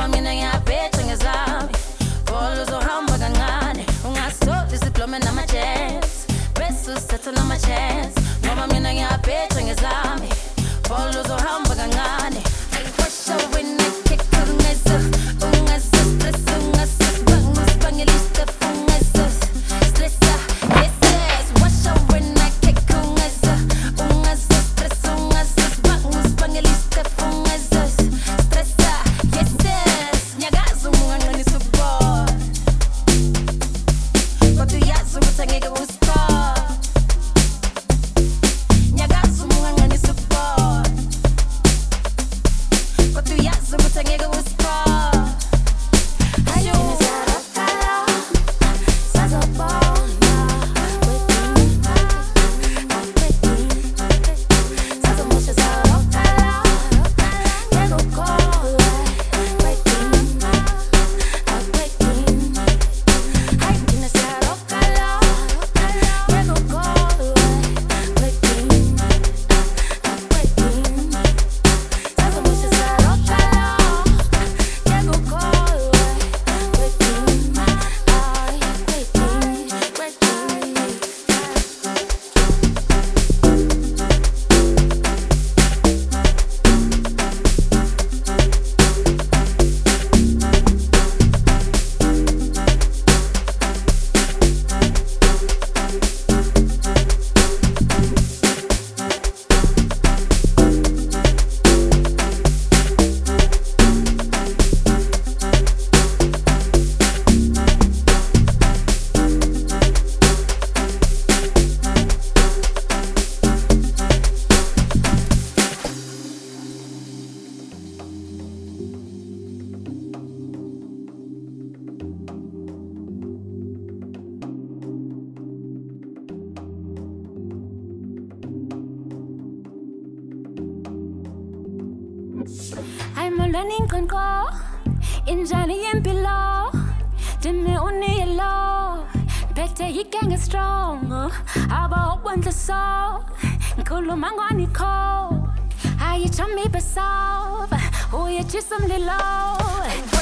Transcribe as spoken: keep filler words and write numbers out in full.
ngoba mina ngiyaphetha ngezami Ball uzohamba kancane ungasoli isiplome nama-chance bese usithatha nama-chance ngoba mina ngiyaphetha ngezami Ball uzohamba kancane Washa wena kekho ungeza ungeza stress ungeza bangusibangela ungeza stressa yes yes Washa wena kekho ungeza ungeza stress ungeza bangusibangela ungeza stressa yes yes nyakaza unganqinisa ukubona kodwa uyazi ukuthi angeke usiphola nyakaza unganqinisa ukubona kodwa uyazi ukuthi angeke usiphola I'm a learning conco injani yempilo dime uni yellow bete yigang strong aba wonder so nkuluma ngani ko ayi chami besolve uye chisum lilo